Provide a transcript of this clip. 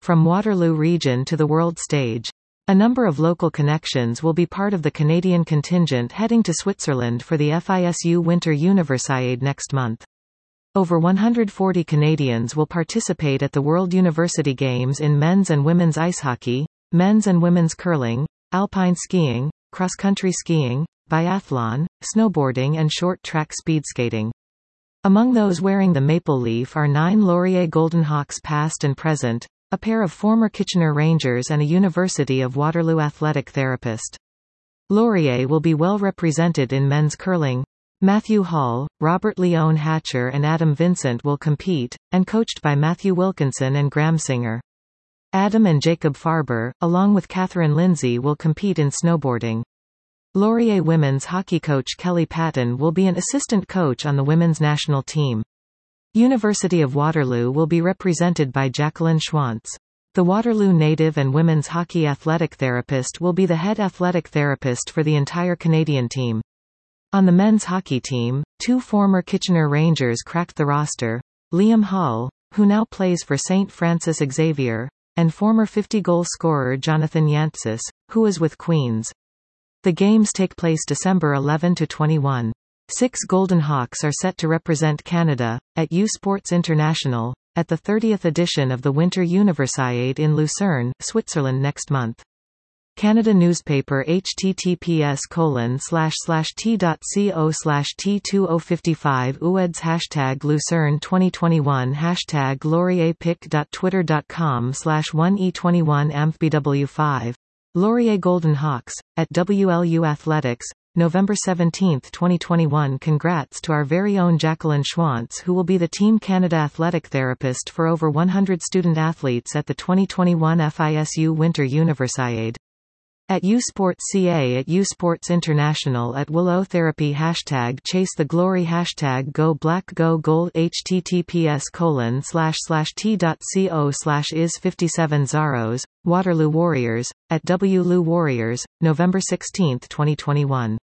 from Waterloo region to the world stage. A number of local connections will be part of the Canadian contingent heading to Switzerland for the FISU Winter Universiade next month. Over 140 Canadians will participate at the World University Games in men's and women's ice hockey, men's and women's curling, alpine skiing, cross-country skiing, biathlon, snowboarding and short-track speed skating. Among those wearing the maple leaf are 9 Laurier Golden Hawks past and present, a pair of former Kitchener Rangers and a University of Waterloo athletic therapist. Laurier will be well represented in men's curling. Matthew Hall, Robert Leon Hatcher and Adam Vincent will compete, and coached by Matthew Wilkinson and Graham Singer. Adam and Jacob Farber, along with Catherine Lindsay, will compete in snowboarding. Laurier women's hockey coach Kelly Patton will be an assistant coach on the women's national team. University of Waterloo will be represented by Jacqueline Schwantz. The Waterloo native and women's hockey athletic therapist will be the head athletic therapist for the entire Canadian team. On the men's hockey team, 2 former Kitchener Rangers cracked the roster, Liam Hull, who now plays for St. Francis Xavier, and former 50-goal scorer Jonathan Yantsis, who is with Queens. The games take place December 11 to 21. 6 Golden Hawks are set to represent Canada, at U Sports International, at the 30th edition of the Winter Universiade in Lucerne, Switzerland next month. Canada newspaper https://t.co/t2055 ueds #Lucerne 2021 #laurierpic.twitter.com/1e21amphbw5 Laurier Golden Hawks, at WLU Athletics, November 17, 2021. Congrats to our very own Jacqueline Schwantz, who will be the Team Canada athletic therapist for over 100 student athletes at the 2021 FISU Winter Universiade. At U Sports CA at U Sports International at Willow Therapy #Chase the Glory #Go Black Go Gold https://t.co/is57 Zaros, Waterloo Warriors, at WLU Warriors, November 16, 2021.